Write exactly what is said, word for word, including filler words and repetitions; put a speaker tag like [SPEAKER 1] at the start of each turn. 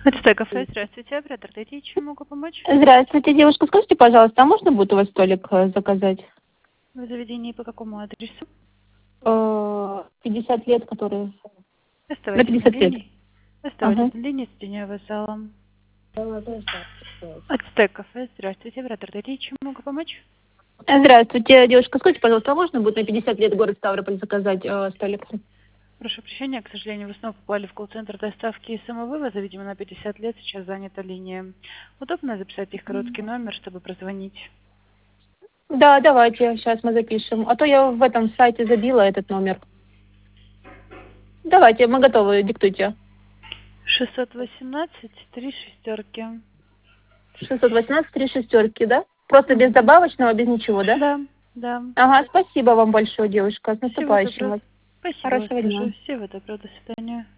[SPEAKER 1] Это кафе, здравствуйте, оператор Т Т, чем могу помочь?
[SPEAKER 2] Здравствуйте, девушка, скажите, пожалуйста, а можно будет у вас столик э, заказать?
[SPEAKER 1] В заведении по какому адресу?
[SPEAKER 2] Э, пятьдесят лет, которые... На
[SPEAKER 1] Оставайтесь на
[SPEAKER 2] пятьдесят лет.
[SPEAKER 1] линии. Оставайтесь
[SPEAKER 2] Ага.
[SPEAKER 1] на линии, соединяю вас с залом. Ацтек кафе, здравствуйте, оператор Т Т, чем могу помочь?
[SPEAKER 2] Здравствуйте, девушка, скажите, пожалуйста, а можно будет на пятьдесят лет город Ставрополь заказать э, столик?
[SPEAKER 1] Прошу прощения, к сожалению, вы снова попали в колл-центр доставки и самовывоза, видимо, на пятьдесят лет сейчас занята линия. Удобно записать их короткий номер, чтобы прозвонить?
[SPEAKER 2] Да, давайте, сейчас мы запишем. А то я в этом сайте забила этот номер. Давайте, мы готовы, диктуйте.
[SPEAKER 1] шестьсот восемнадцать, три шестерки.
[SPEAKER 2] шестьсот восемнадцать, три шестерки, да? Просто без
[SPEAKER 1] Мгм.
[SPEAKER 2] добавочного, без ничего, да?
[SPEAKER 1] Да, да.
[SPEAKER 2] Ага, спасибо вам большое, девушка. С
[SPEAKER 1] Всего
[SPEAKER 2] наступающим
[SPEAKER 1] доброго.
[SPEAKER 2] вас.
[SPEAKER 1] Спасибо, вас
[SPEAKER 2] Хорошего
[SPEAKER 1] тоже.
[SPEAKER 2] дня.
[SPEAKER 1] Всего доброго, до свидания.